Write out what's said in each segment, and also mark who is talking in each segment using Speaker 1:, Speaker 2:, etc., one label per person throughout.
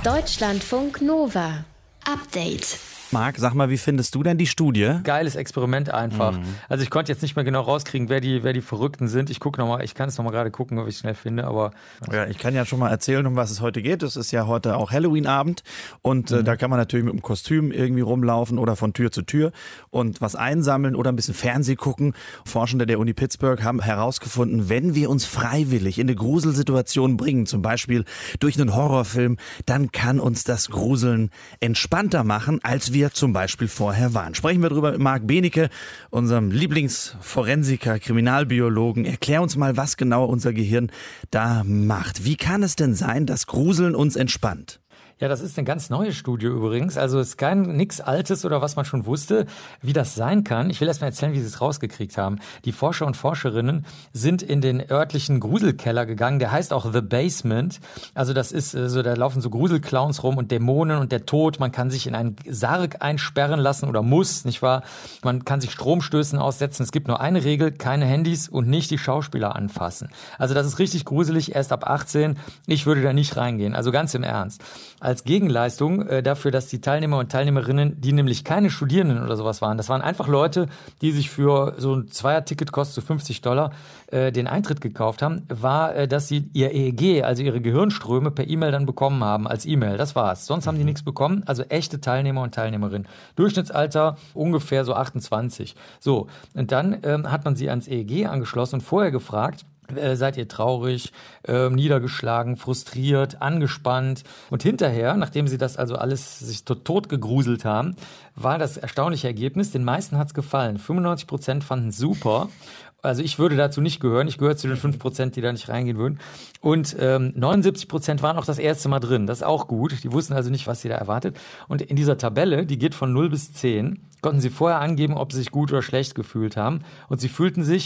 Speaker 1: Deutschlandfunk Nova. Update.
Speaker 2: Marc, sag mal, wie findest du denn die Studie?
Speaker 3: Geiles Experiment einfach. Also ich konnte jetzt nicht mehr genau rauskriegen, wer die Verrückten sind. Ich kann es nochmal gerade gucken, ob ich es schnell finde, aber...
Speaker 2: Ja, ich kann ja schon mal erzählen, um was es heute geht. Es ist ja heute auch Halloween-Abend und da kann man natürlich mit dem Kostüm irgendwie rumlaufen oder von Tür zu Tür und was einsammeln oder ein bisschen Fernseh gucken. Forschende der Uni Pittsburgh haben herausgefunden, wenn wir uns freiwillig in eine Gruselsituation bringen, zum Beispiel durch einen Horrorfilm, dann kann uns das Gruseln entspannter machen, als wir zum Beispiel vorher waren. Sprechen wir drüber mit Marc Benecke, unserem Lieblingsforensiker, Kriminalbiologen. Erklär uns mal, was genau unser Gehirn da macht. Wie kann es denn sein, dass Gruseln uns entspannt?
Speaker 3: Ja, das ist eine ganz neue Studie übrigens. Also es ist nichts Altes oder was man schon wusste, wie das sein kann. Ich will erst mal erzählen, wie sie es rausgekriegt haben. Die Forscher und Forscherinnen sind in den örtlichen Gruselkeller gegangen. Der heißt auch The Basement. Also das ist so, da laufen so Gruselclowns rum und Dämonen und der Tod. Man kann sich in einen Sarg einsperren lassen oder muss, nicht wahr? Man kann sich Stromstößen aussetzen. Es gibt nur eine Regel, keine Handys und nicht die Schauspieler anfassen. Also das ist richtig gruselig, erst ab 18. Ich würde da nicht reingehen, also ganz im Ernst. Als Gegenleistung dafür, dass die Teilnehmer und Teilnehmerinnen, die nämlich keine Studierenden oder sowas waren, das waren einfach Leute, die sich für so ein Zweier-Ticket, kostet so $50, den Eintritt gekauft haben, war, dass sie ihr EEG, also ihre Gehirnströme, per E-Mail dann bekommen haben, als E-Mail. Das war's. Sonst haben die nichts bekommen. Also echte Teilnehmer und Teilnehmerinnen. Durchschnittsalter ungefähr so 28. So, und dann hat man sie ans EEG angeschlossen und vorher gefragt, seid ihr traurig, niedergeschlagen, frustriert, angespannt? Und hinterher, nachdem sie das also alles sich tot gegruselt haben, war das erstaunliche Ergebnis, den meisten hat's gefallen. 95% fanden es super. Also ich würde dazu nicht gehören. Ich gehöre zu den 5%, die da nicht reingehen würden. Und 79% waren auch das erste Mal drin. Das ist auch gut. Die wussten also nicht, was sie da erwartet. Und in dieser Tabelle, die geht von 0 bis 10, konnten sie vorher angeben, ob sie sich gut oder schlecht gefühlt haben. Und sie fühlten sich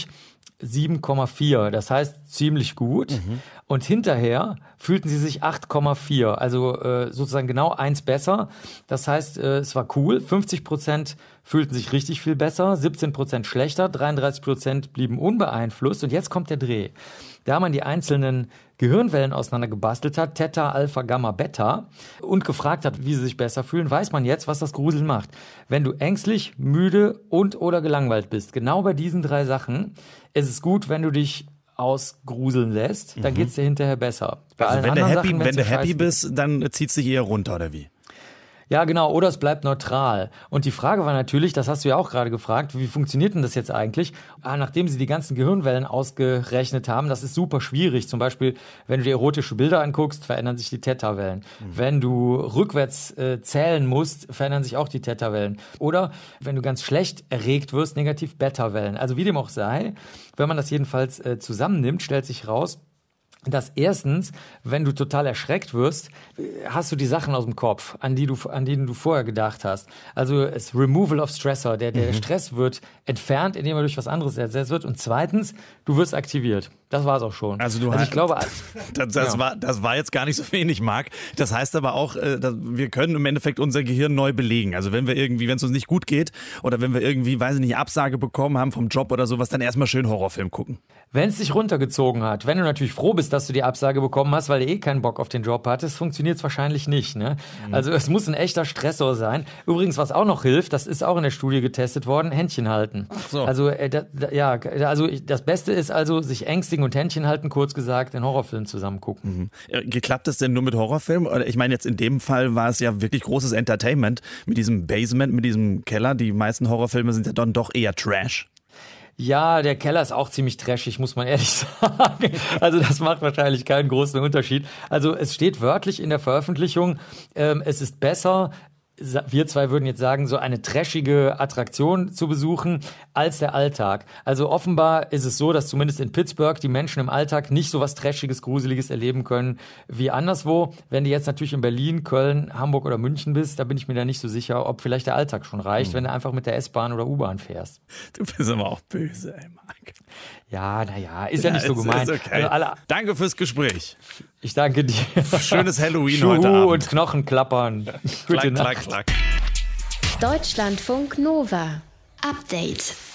Speaker 3: 7,4, das heißt ziemlich gut. Und hinterher fühlten sie sich 8,4, also sozusagen genau 1 besser. Das heißt, es war cool. 50% fühlten sich richtig viel besser, 17% schlechter, 33% blieben unbeeinflusst. Und jetzt kommt der Dreh. Da man die einzelnen Gehirnwellen auseinandergebastelt hat, Theta, Alpha, Gamma, Beta, und gefragt hat, wie sie sich besser fühlen, weiß man jetzt, was das Gruseln macht. Wenn du ängstlich, müde und oder gelangweilt bist, genau bei diesen 3 Sachen, ist es gut, wenn du dich ausgruseln lässt, dann geht's dir hinterher besser.
Speaker 2: Also wenn du happy bist, dann zieht's dich eher runter, oder wie?
Speaker 3: Ja, genau, oder es bleibt neutral. Und die Frage war natürlich, das hast du ja auch gerade gefragt, wie funktioniert denn das jetzt eigentlich? Nachdem sie die ganzen Gehirnwellen ausgerechnet haben, das ist super schwierig. Zum Beispiel, wenn du dir erotische Bilder anguckst, verändern sich die Theta-Wellen. Wenn du rückwärts zählen musst, verändern sich auch die Theta-Wellen. Oder wenn du ganz schlecht erregt wirst, negativ Beta-Wellen. Also wie dem auch sei, wenn man das jedenfalls zusammennimmt, stellt sich raus, dass erstens, wenn du total erschreckt wirst, hast du die Sachen aus dem Kopf, an denen du vorher gedacht hast. Also es Removal of Stressor, der Stress wird entfernt, indem er durch was anderes ersetzt wird. Und zweitens, du wirst aktiviert. Das war's auch schon.
Speaker 2: Also ich glaube, das war jetzt gar nicht so wenig, Marc. Das heißt aber auch, wir können im Endeffekt unser Gehirn neu belegen. Also wenn es uns nicht gut geht oder wenn wir irgendwie, weiß ich nicht, Absage bekommen haben vom Job oder sowas, dann erstmal schön Horrorfilm gucken.
Speaker 3: Wenn es dich runtergezogen hat, wenn du natürlich froh bist, dass du die Absage bekommen hast, weil du keinen Bock auf den Job hattest, funktioniert es wahrscheinlich nicht. Ne? Also es muss ein echter Stressor sein. Übrigens, was auch noch hilft, das ist auch in der Studie getestet worden, Händchen halten. Ach so. Also das Beste ist also, sich ängstigen und Händchen halten, kurz gesagt, den Horrorfilm zusammen gucken.
Speaker 2: Geklappt das denn nur mit Horrorfilmen? Ich meine, jetzt in dem Fall war es ja wirklich großes Entertainment mit diesem Basement, mit diesem Keller. Die meisten Horrorfilme sind ja dann doch eher Trash.
Speaker 3: Ja, der Keller ist auch ziemlich trashig, muss man ehrlich sagen. Also das macht wahrscheinlich keinen großen Unterschied. Also es steht wörtlich in der Veröffentlichung, es ist besser, wir zwei würden jetzt sagen, so eine trashige Attraktion zu besuchen als der Alltag. Also offenbar ist es so, dass zumindest in Pittsburgh die Menschen im Alltag nicht so was Trashiges, Gruseliges erleben können wie anderswo. Wenn du jetzt natürlich in Berlin, Köln, Hamburg oder München bist, da bin ich mir da nicht so sicher, ob vielleicht der Alltag schon reicht, wenn du einfach mit der S-Bahn oder U-Bahn fährst.
Speaker 2: Du bist aber auch böse, ey, Marc.
Speaker 3: Ja, naja, ist ja nicht so gemeint.
Speaker 2: Okay. Also danke fürs Gespräch.
Speaker 3: Ich danke dir.
Speaker 2: Schönes Halloween heute Abend.
Speaker 3: Und Knochen klappern. Gute Nacht.
Speaker 2: Klack.
Speaker 1: Deutschlandfunk Nova. Update.